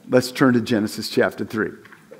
Let's turn to Genesis chapter 3.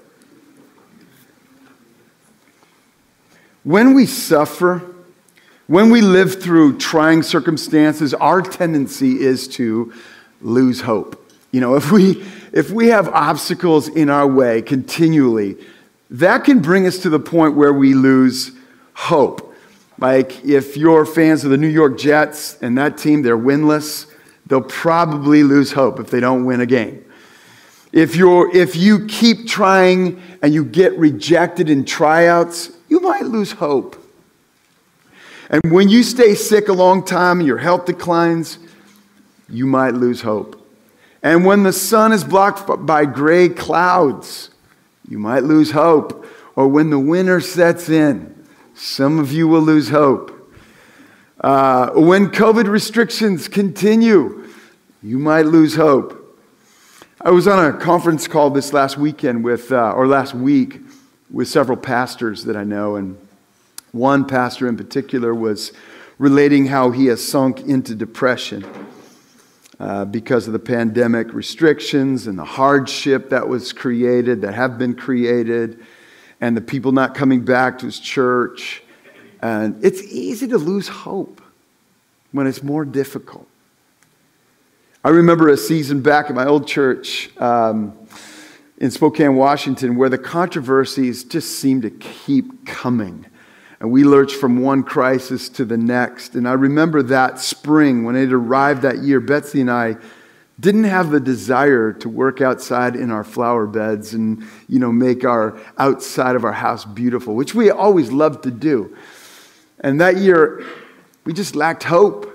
When we suffer, when we live through trying circumstances, our tendency is to lose hope. You know, if we have obstacles in our way continually, that can bring us to the point where we lose hope. Like if you're fans of the New York Jets and that team, they're winless, they'll probably lose hope if they don't win a game. If you keep trying and you get rejected in tryouts, you might lose hope. And when you stay sick a long time and your health declines, you might lose hope. And when the sun is blocked by gray clouds, you might lose hope. Or when the winter sets in, some of you will lose hope. When COVID restrictions continue, you might lose hope. I was on a conference call this last week with several pastors that I know, and one pastor in particular was relating how he has sunk into depression because of the pandemic restrictions and the hardship that have been created, and the people not coming back to his church. And it's easy to lose hope when it's more difficult. I remember a season back at my old church in Spokane, Washington, where the controversies just seemed to keep coming. And we lurched from one crisis to the next. And I remember that spring when it arrived that year, Betsy and I didn't have the desire to work outside in our flower beds and, make our outside of our house beautiful, which we always loved to do. And that year, we just lacked hope.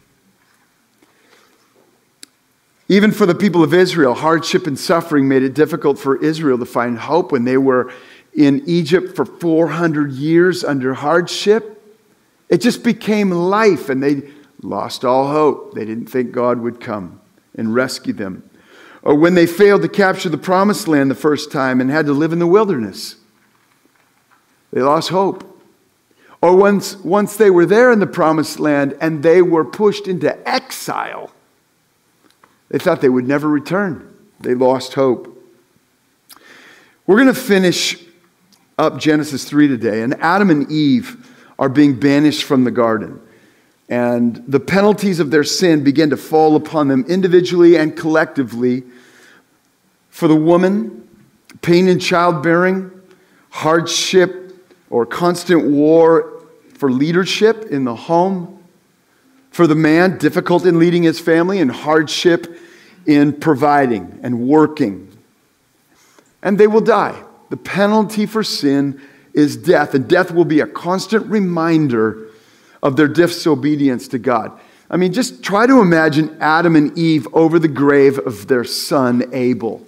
Even for the people of Israel, hardship and suffering made it difficult for Israel to find hope when they were in Egypt for 400 years under hardship. It just became life, and they lost all hope. They didn't think God would come and rescue them. Or when they failed to capture the promised land the first time and had to live in the wilderness, they lost hope. Or once they were there in the promised land and they were pushed into exile, they thought they would never return. They lost hope. We're going to finish up Genesis 3 today. And Adam and Eve are being banished from the garden. And the penalties of their sin begin to fall upon them individually and collectively. For the woman, pain in childbearing, hardship or constant war for leadership in the home. For the man, difficult in leading his family and hardship in providing and working. And they will die. The penalty for sin is death, and death will be a constant reminder of their disobedience to God. I mean, just try to imagine Adam and Eve over the grave of their son Abel.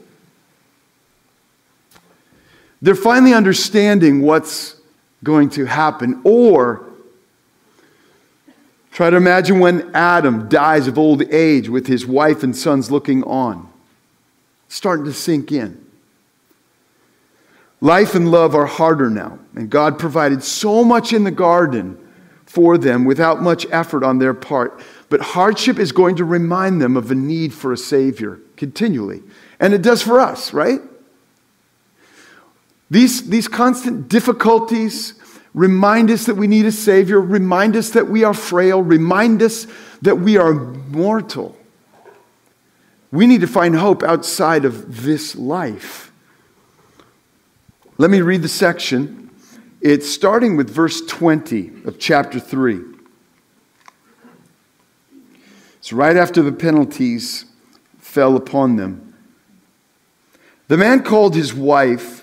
They're finally understanding what's going to happen. Or try to imagine when Adam dies of old age with his wife and sons looking on. It's starting to sink in. Life and love are harder now, and God provided so much in the garden for them without much effort on their part. But hardship is going to remind them of a need for a Savior continually. And it does for us, right? These constant difficulties remind us that we need a Savior, remind us that we are frail, remind us that we are mortal. We need to find hope outside of this life. Let me read the section. It's starting with verse 20 of chapter 3. It's right after the penalties fell upon them. The man called his wife's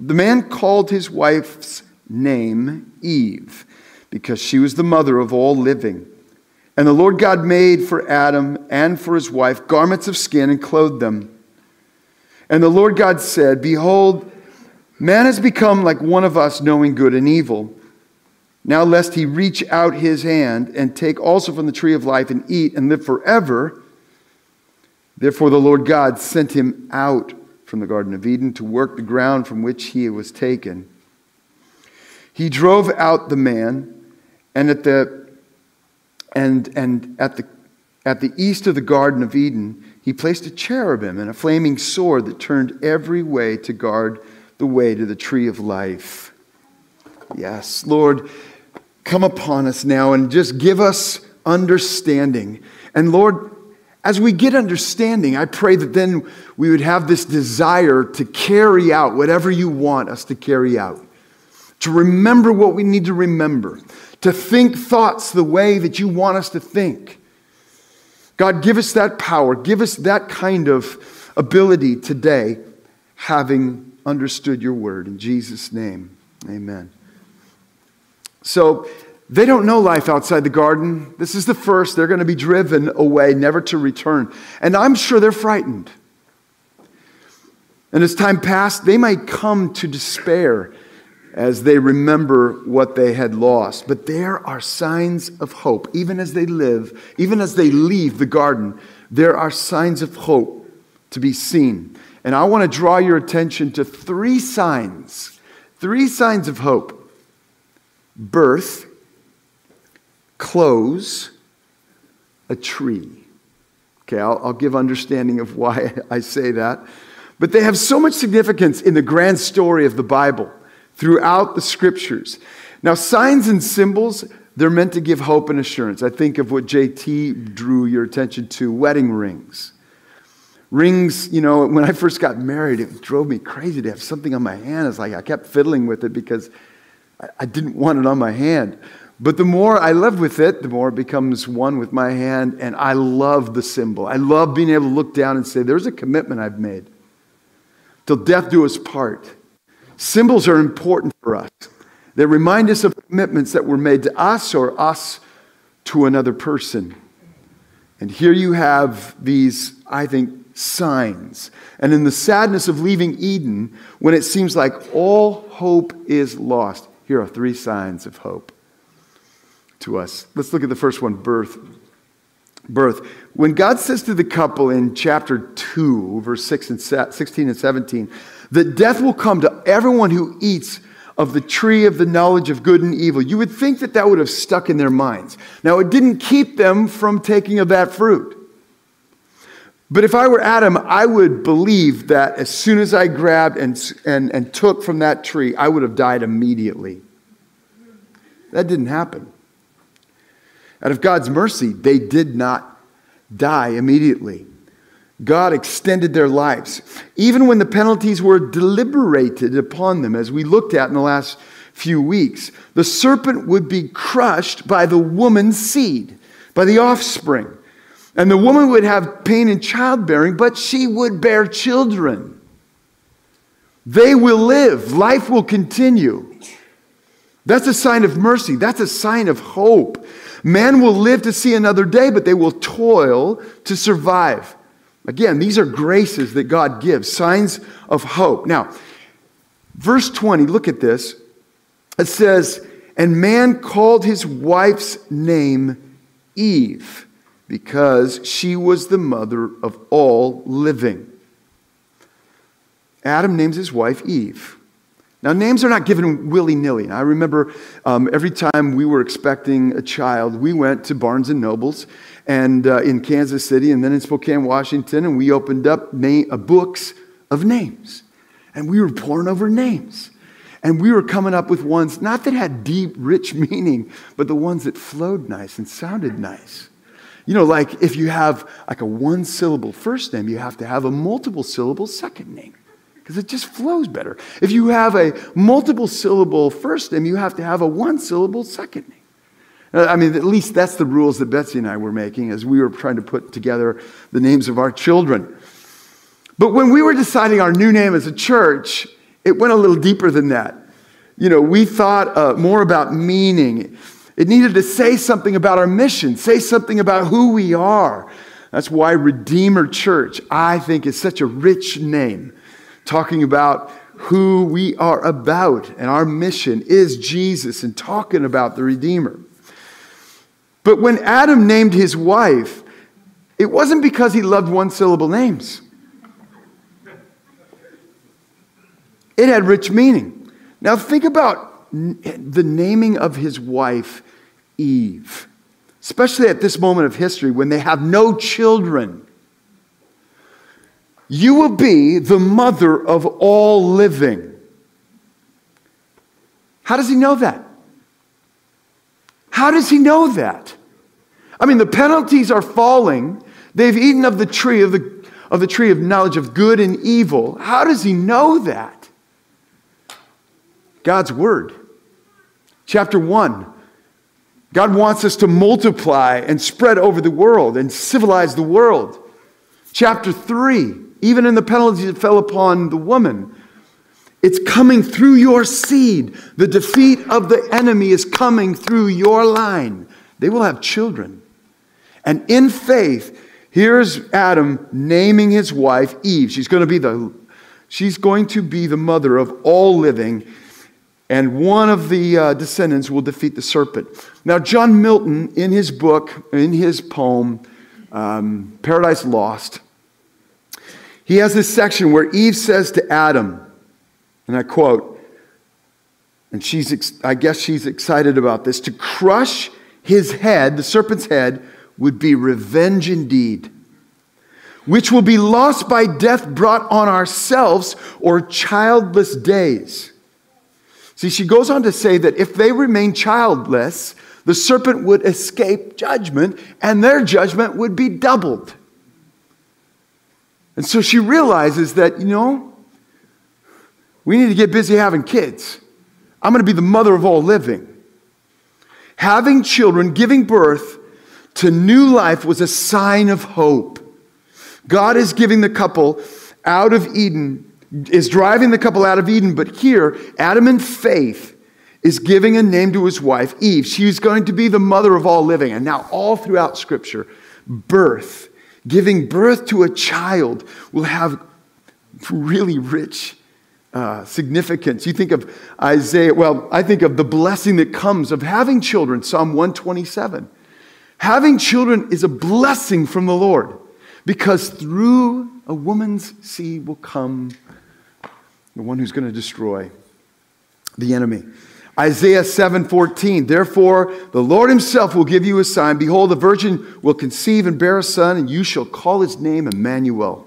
name Eve, because she was the mother of all living. And the Lord God made for Adam and for his wife garments of skin and clothed them. And the Lord God said, "Behold, man has become like one of us, knowing good and evil. Now lest he reach out his hand and take also from the tree of life and eat and live forever. Therefore the Lord God sent him out from the Garden of Eden to work the ground from which he was taken. He drove out the man, and at the east of the Garden of Eden, He placed a cherubim and a flaming sword that turned every way to guard the way to the tree of life. Yes, Lord, come upon us now and just give us understanding. And Lord, as we get understanding, I pray that then we would have this desire to carry out whatever you want us to carry out, to remember what we need to remember, to think thoughts the way that you want us to think. God, give us that power. Give us that kind of ability today, having understood your word. In Jesus' name, amen. So, they don't know life outside the garden. This is the first. They're going to be driven away, never to return. And I'm sure they're frightened. And as time passed, they might come to despair as they remember what they had lost. But there are signs of hope. Even as they leave the garden, there are signs of hope to be seen. And I want to draw your attention to three signs of hope: birth, close, a tree. Okay, I'll give understanding of why I say that. But they have so much significance in the grand story of the Bible, throughout the scriptures. Now, signs and symbols, they're meant to give hope and assurance. I think of what JT drew your attention to, wedding rings. Rings, when I first got married, it drove me crazy to have something on my hand. It's like I kept fiddling with it because I didn't want it on my hand. But the more I live with it, the more it becomes one with my hand, and I love the symbol. I love being able to look down and say, there's a commitment I've made. Till death do us part. Symbols are important for us. They remind us of commitments that were made to us or us to another person. And here you have these, I think, signs. And in the sadness of leaving Eden, when it seems like all hope is lost, here are three signs of hope to us. Let's look at the first one, birth. Birth. When God says to the couple in chapter 2, verse 16 and 17, that death will come to everyone who eats of the tree of the knowledge of good and evil, you would think that would have stuck in their minds. Now, it didn't keep them from taking of that fruit. But if I were Adam, I would believe that as soon as I grabbed and took from that tree, I would have died immediately. That didn't happen. Out of God's mercy, they did not die immediately. God extended their lives. Even when the penalties were deliberated upon them, as we looked at in the last few weeks, the serpent would be crushed by the woman's seed, by the offspring. And the woman would have pain in childbearing, but she would bear children. They will live. Life will continue. That's a sign of mercy. That's a sign of hope. Man will live to see another day, but they will toil to survive. Again, these are graces that God gives, signs of hope. Now, verse 20, look at this. It says, and man called his wife's name Eve, because she was the mother of all living. Adam names his wife Eve. Now, names are not given willy-nilly. I remember every time we were expecting a child, we went to Barnes & Noble's and in Kansas City and then in Spokane, Washington, and we opened up books of names. And we were poring over names. And we were coming up with ones, not that had deep, rich meaning, but the ones that flowed nice and sounded nice. Like if you have like a one-syllable first name, you have to have a multiple-syllable second name, because it just flows better. If you have a multiple-syllable first name, you have to have a one-syllable second name. At least that's the rules that Betsy and I were making as we were trying to put together the names of our children. But when we were deciding our new name as a church, it went a little deeper than that. We thought more about meaning. It needed to say something about our mission, say something about who we are. That's why Redeemer Church, I think, is such a rich name, talking about who we are about, and our mission is Jesus, and talking about the Redeemer. But when Adam named his wife, it wasn't because he loved one-syllable names. It had rich meaning. Now think about the naming of his wife, Eve, especially at this moment of history when they have no children. you will be the mother of all living. How does he know that? How does he know that? I mean, the penalties are falling. They've eaten of the tree of the tree of knowledge of good and evil. How does he know that? God's word. Chapter 1. God wants us to multiply and spread over the world and civilize the world. Chapter 3. Even in the penalties that fell upon the woman, it's coming through your seed. The defeat of the enemy is coming through your line. They will have children. And in faith, here's Adam naming his wife Eve. She's going to be the mother of all living, and one of the descendants will defeat the serpent. Now, John Milton, in his book, in his poem, Paradise Lost, he has this section where Eve says to Adam, and I quote, and I guess she's excited about this, to crush his head, the serpent's head, would be revenge indeed, which will be lost by death brought on ourselves or childless days. See, she goes on to say that if they remain childless, the serpent would escape judgment, and their judgment would be doubled. And so she realizes that, we need to get busy having kids. I'm going to be the mother of all living. Having children, giving birth to new life was a sign of hope. God is giving the couple out of Eden, is driving the couple out of Eden, but here, Adam in faith is giving a name to his wife, Eve. She's going to be the mother of all living. And now all throughout Scripture, giving birth to a child will have really rich significance. You think of Isaiah, I think of the blessing that comes of having children, Psalm 127. Having children is a blessing from the Lord, because through a woman's seed will come the one who's going to destroy the enemy. Isaiah 7:14, therefore the Lord himself will give you a sign. Behold, the virgin will conceive and bear a son, and you shall call his name Emmanuel.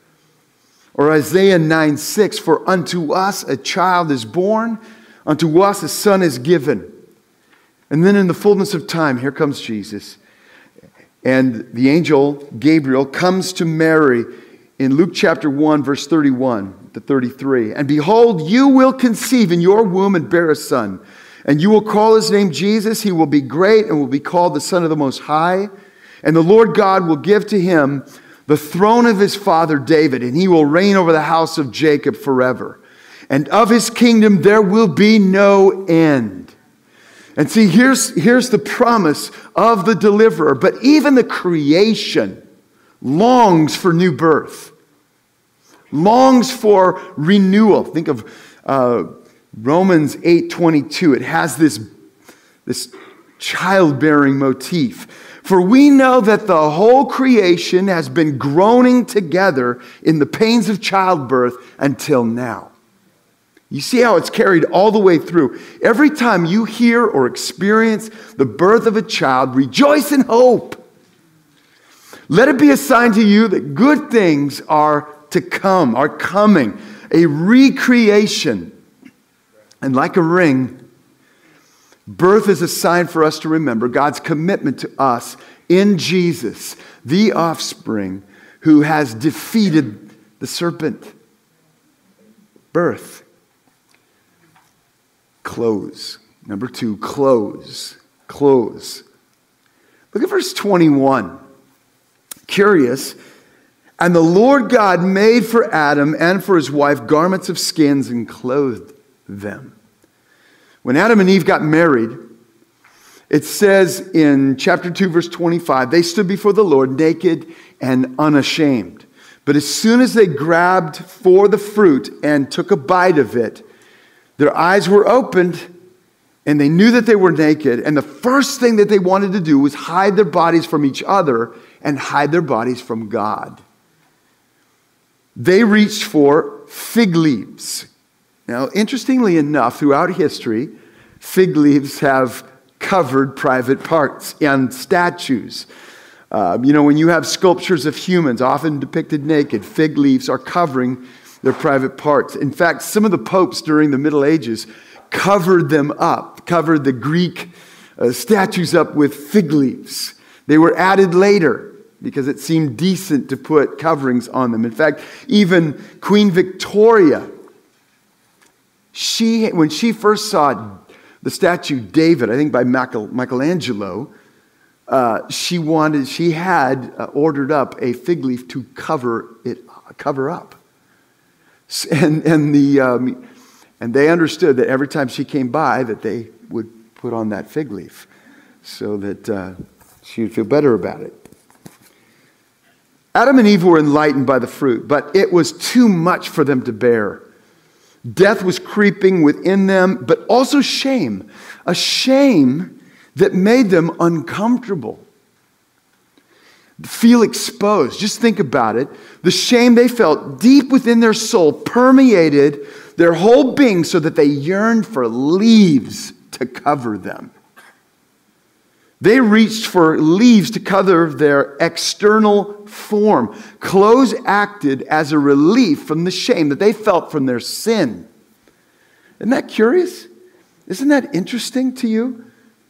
Or Isaiah 9:6, for unto us a child is born, unto us a son is given. And then in the fullness of time, here comes Jesus. And the angel Gabriel comes to Mary in Luke chapter 1, verse 31 to 33. And behold, you will conceive in your womb and bear a son. And you will call his name Jesus. He will be great and will be called the Son of the Most High. And the Lord God will give to him the throne of his father David, and he will reign over the house of Jacob forever. And of his kingdom there will be no end. And see, here's the promise of the deliverer. But even the creation longs for new birth, longs for renewal. Think of Romans 8:22. It has this childbearing motif. For we know that the whole creation has been groaning together in the pains of childbirth until now. You see how it's carried all the way through. Every time you hear or experience the birth of a child, rejoice in hope. Let it be a sign to you that good things are to come, are coming. A recreation. And like a ring, birth is a sign for us to remember God's commitment to us in Jesus, the offspring who has defeated the serpent. Birth. Close. Number 2, close. Close. Look at verse 21. Curious. And the Lord God made for Adam and for his wife garments of skins and clothed them. When Adam and Eve got married, it says in chapter 2, verse 25, they stood before the Lord naked and unashamed. But as soon as they grabbed for the fruit and took a bite of it, their eyes were opened and they knew that they were naked. And the first thing that they wanted to do was hide their bodies from each other and hide their bodies from God. They reached for fig leaves. Now, interestingly enough, throughout history, fig leaves have covered private parts and statues. When you have sculptures of humans, often depicted naked, fig leaves are covering their private parts. In fact, some of the popes during the Middle Ages covered the Greek statues up with fig leaves. They were added later because it seemed decent to put coverings on them. In fact, even Queen Victoria, when she first saw the statue David, I think by Michelangelo, she had ordered up a fig leaf to cover up. And they understood that every time she came by that they would put on that fig leaf so that she would feel better about it. Adam and Eve were enlightened by the fruit, but it was too much for them to bear. Death was creeping within them, but also shame. A shame that made them uncomfortable. Feel exposed. Just think about it. The shame they felt deep within their soul permeated their whole being so that they yearned for leaves to cover them. They reached for leaves to cover their external form. Clothes acted as a relief from the shame that they felt from their sin. Isn't that curious? Isn't that interesting to you?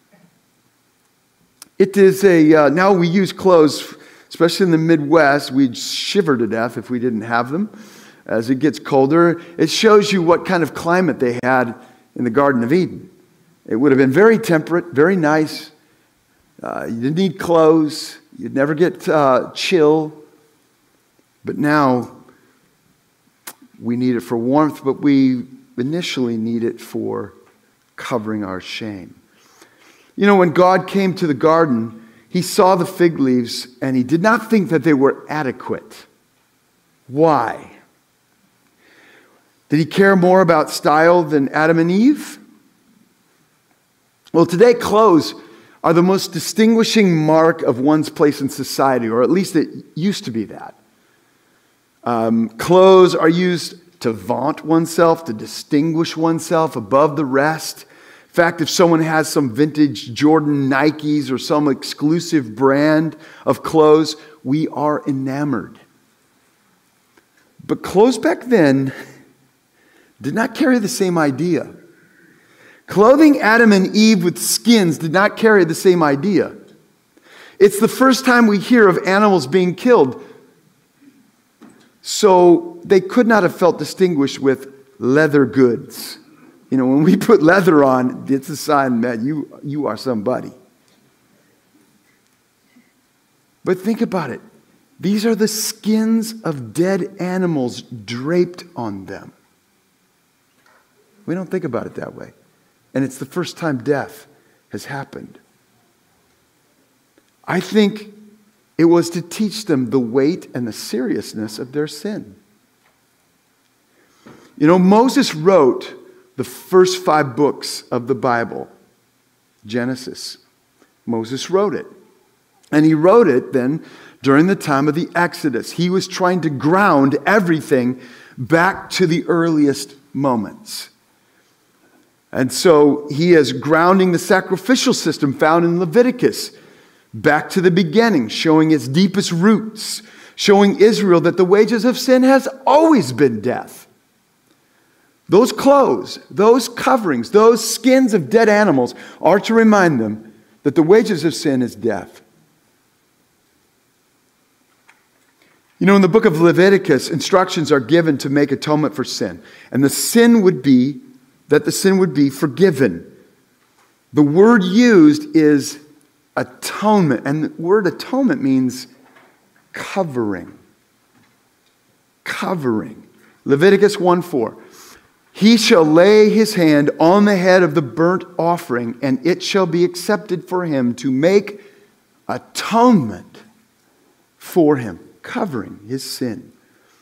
It is now we use clothes, especially in the Midwest, we'd shiver to death if we didn't have them. As it gets colder, it shows you what kind of climate they had in the Garden of Eden. It would have been very temperate, very nice. You didn't need clothes. You'd never get chill. But now we need it for warmth, but we initially need it for covering our shame. When God came to the garden, he saw the fig leaves and he did not think that they were adequate. Why? Did he care more about style than Adam and Eve? Well, today clothes are the most distinguishing mark of one's place in society, or at least it used to be that. Clothes are used to vaunt oneself, to distinguish oneself above the rest. In fact, if someone has some vintage Jordan Nikes or some exclusive brand of clothes, we are enamored. But clothes back then did not carry the same idea. Clothing Adam and Eve with skins did not carry the same idea. It's the first time we hear of animals being killed. So they could not have felt distinguished with leather goods. When we put leather on, it's a sign that you are somebody. But think about it. These are the skins of dead animals draped on them. We don't think about it that way. And it's the first time death has happened. I think it was to teach them the weight and the seriousness of their sin. Moses wrote the first 5 books of the Bible, Genesis. Moses wrote it. And he wrote it then during the time of the Exodus. He was trying to ground everything back to the earliest moments. And so he is grounding the sacrificial system found in Leviticus back to the beginning, showing its deepest roots, showing Israel that the wages of sin has always been death. Those clothes, those coverings, those skins of dead animals are to remind them that the wages of sin is death. In the book of Leviticus, instructions are given to make atonement for sin. And the sin would be forgiven. The word used is atonement. And the word atonement means covering. Covering. Leviticus 1:4. He shall lay his hand on the head of the burnt offering, and it shall be accepted for him to make atonement for him, covering his sin.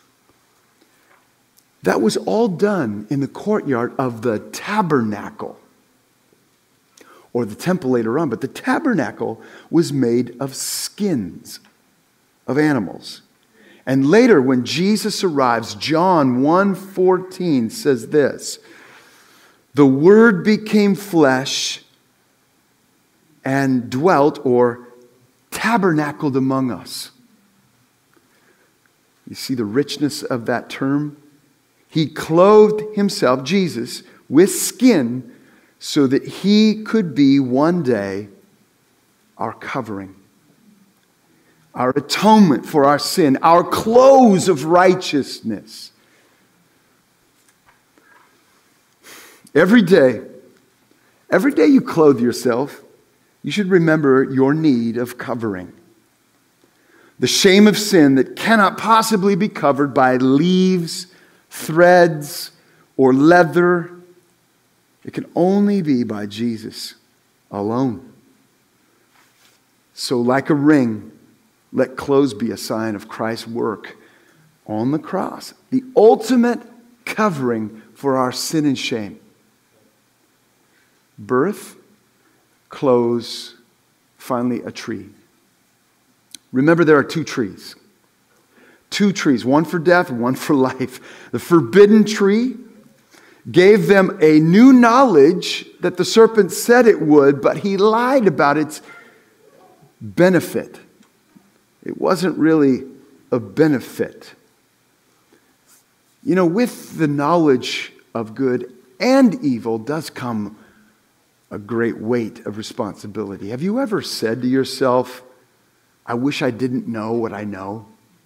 That was all done in the courtyard of the tabernacle, or the temple later on. But the tabernacle was made of skins of animals. And later, when Jesus arrives, John 1:14 says this: the Word became flesh and dwelt, or tabernacled among us. You see the richness of that term? He clothed himself, Jesus, with skin so that he could be one day our covering, our atonement for our sin, our clothes of righteousness. Every day you clothe yourself, you should remember your need of covering. The shame of sin that cannot possibly be covered by leaves, threads, or leather. It can only be by Jesus alone. So like a ring, let clothes be a sign of Christ's work on the cross. The ultimate covering for our sin and shame. Birth, clothes, finally a tree. Remember, there are two trees. Two trees, one for death, one for life. The forbidden tree gave them a new knowledge that the serpent said it would, but he lied about its benefit. It wasn't really a benefit. You know, with the knowledge of good and evil does come a great weight of responsibility. Have you ever said to yourself, I wish I didn't know what I know?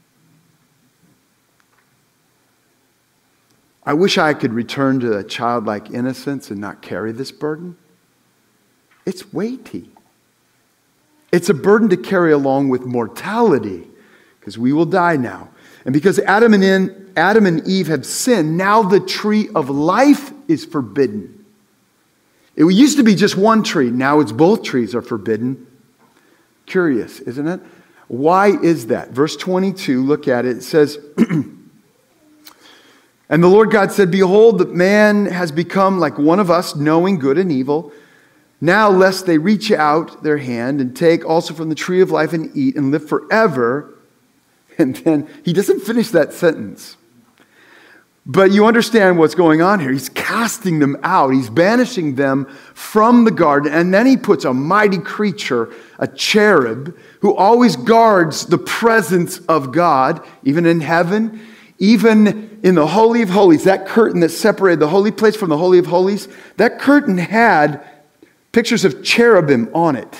I wish I could return to a childlike innocence and not carry this burden. It's weighty. It's a burden to carry along with mortality, because we will die now. And because Adam and Eve have sinned, now the tree of life is forbidden. It used to be just one tree. Now it's both trees are forbidden. Curious, isn't it? Why is that? Verse 22, look at it. It says, And the Lord God said, Behold, the man has become like one of us, knowing good and evil. Now lest they reach out their hand and take also from the tree of life and eat and live forever. And then he doesn't finish that sentence. But you understand what's going on here. He's casting them out. He's banishing them from the garden. And then he puts a mighty creature, a cherub, who always guards the presence of God, even in heaven, even in the Holy of Holies. That curtain that separated the holy place from the Holy of Holies, that curtain had pictures of cherubim on it.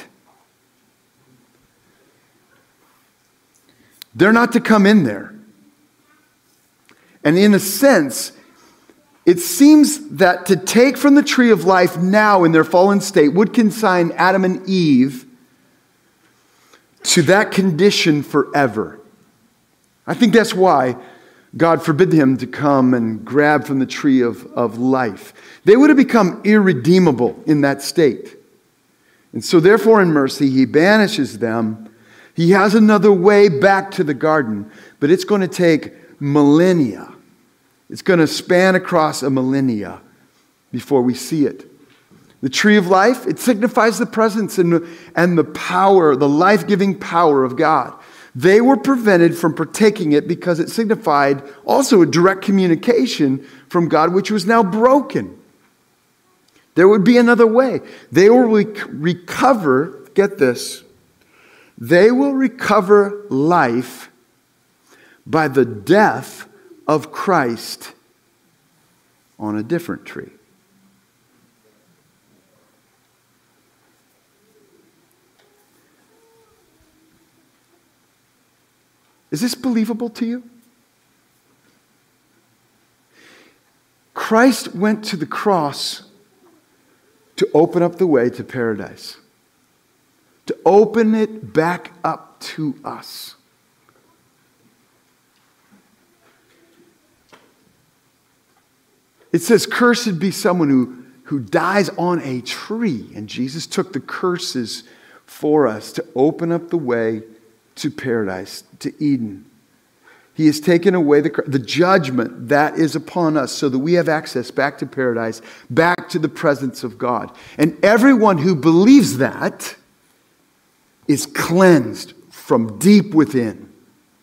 They're not to come in there. And in a sense, it seems that to take from the tree of life now in their fallen state would consign Adam and Eve to that condition forever. I think that's why God forbid him to come and grab from the tree of life. They would have become irredeemable in that state. And so therefore in mercy, he banishes them. He has another way back to the garden, but it's going to take millennia. It's going to span across a millennia before we see it. The tree of life, it signifies the presence and the power, the life-giving power of God. They were prevented from partaking it because it signified also a direct communication from God, which was now broken. There would be another way. They will recover, get this, they will recover life by the death of Christ on a different tree. Is this believable to you? Christ went to the cross to open up the way to paradise, to open it back up to us. It says, cursed be someone who dies on a tree. And Jesus took the curses for us to open up the way to paradise, to Eden. He has taken away the judgment that is upon us so that we have access back to paradise, back to the presence of God. And everyone who believes that is cleansed from deep within.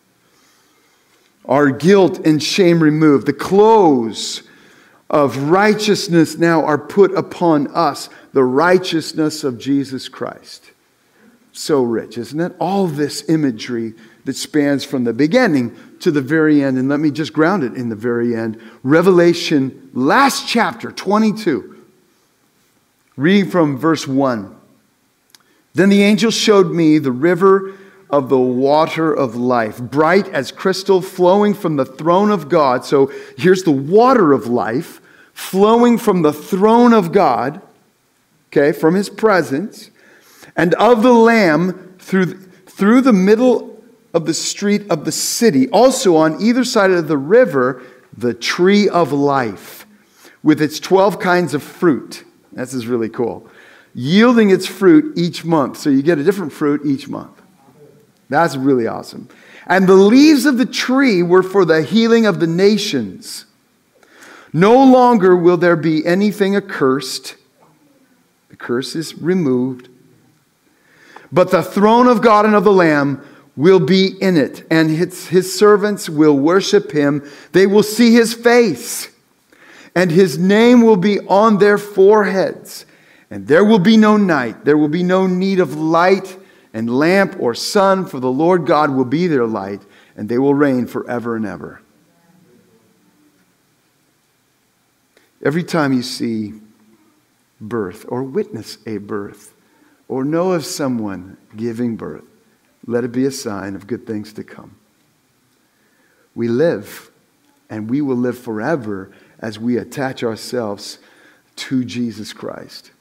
Our guilt and shame removed. The clothes of righteousness now are put upon us, the righteousness of Jesus Christ. So rich, isn't it? All this imagery that spans from the beginning to the very end. And let me just ground it in the very end. Revelation, last chapter, 22. Reading from verse 1. Then the angel showed me the river of the water of life, bright as crystal, flowing from the throne of God. So here's the water of life, flowing from the throne of God, okay, from his presence, and of the Lamb through the middle of the street of the city. Also on either side of the river, the tree of life, with its 12 kinds of fruit. This is really cool. Yielding its fruit each month. So you get a different fruit each month. That's really awesome. And the leaves of the tree were for the healing of the nations. No longer will there be anything accursed. The curse is removed. But the throne of God and of the Lamb will be in it, and his servants will worship him. They will see his face, and his name will be on their foreheads. And there will be no night. There will be no need of light and lamp or sun, for the Lord God will be their light, and they will reign forever and ever. Every time you see birth or witness a birth or know of someone giving birth, let it be a sign of good things to come. We live, and we will live forever as we attach ourselves to Jesus Christ,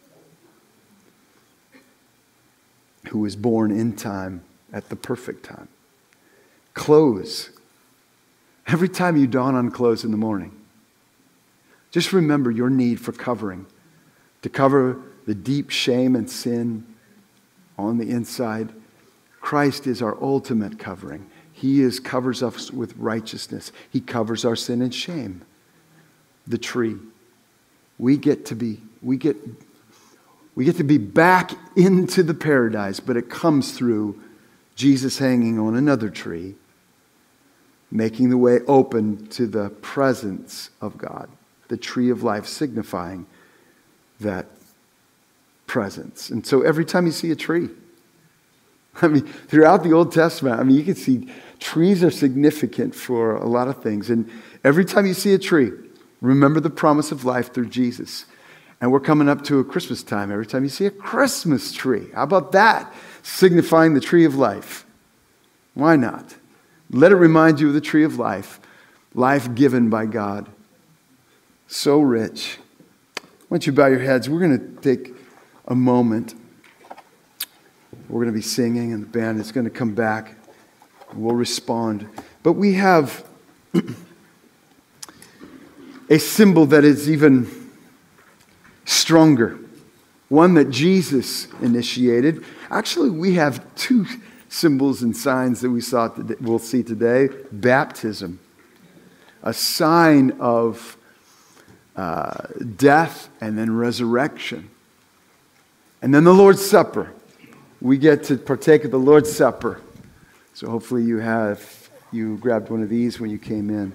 who was born in time at the perfect time. Clothes. Every time you don on clothes in the morning, just remember your need for covering, to cover the deep shame and sin on the inside. Christ is our ultimate covering. He covers us with righteousness. He covers our sin and shame. The tree. We get to be back into the paradise, but it comes through Jesus hanging on another tree, making the way open to the presence of God. The tree of life signifying that presence. And so every time you see a tree, throughout the Old Testament, you can see trees are significant for a lot of things. And every time you see a tree, remember the promise of life through Jesus. And we're coming up to a Christmas time. Every time you see a Christmas tree, how about that? Signifying the tree of life. Why not? Let it remind you of the tree of life. Life given by God. So rich. Why don't you bow your heads? We're going to take a moment. We're going to be singing, and the band is going to come back. We'll respond. But we have a symbol that is even stronger. One that Jesus initiated. Actually, we have two symbols and signs that we'll see today. Baptism. A sign of death and then resurrection. And then the Lord's Supper. We get to partake of the Lord's Supper. So hopefully you grabbed one of these when you came in.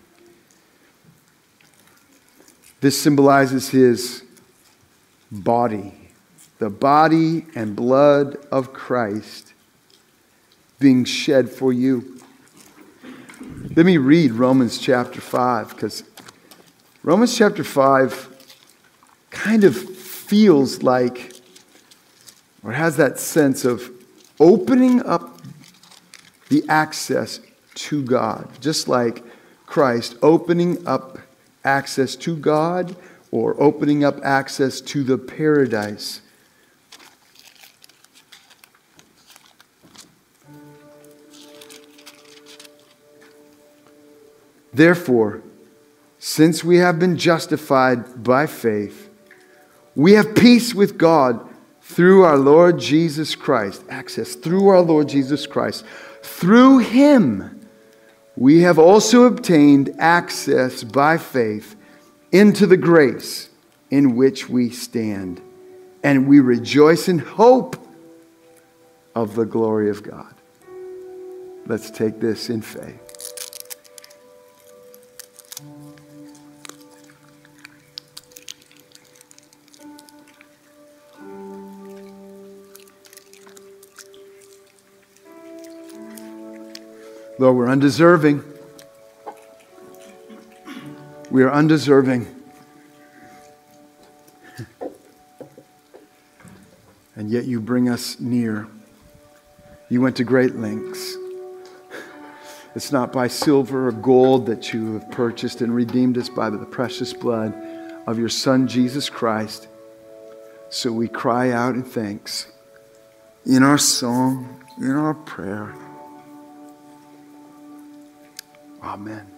This symbolizes his body, the body and blood of Christ being shed for you. Let me read Romans chapter 5, because Romans chapter 5 kind of feels like, or has that sense of opening up the access to God, just like Christ opening up access to God or opening up access to the paradise. Therefore, since we have been justified by faith, we have peace with God through our Lord Jesus Christ. Access through our Lord Jesus Christ. Through him, we have also obtained access by faith into the grace in which we stand. And we rejoice in hope of the glory of God. Let's take this in faith. Lord, we're undeserving. We are undeserving. And yet you bring us near. You went to great lengths. It's not by silver or gold that you have purchased and redeemed us by the precious blood of your Son, Jesus Christ. So we cry out in thanks in our song, in our prayer. Amen.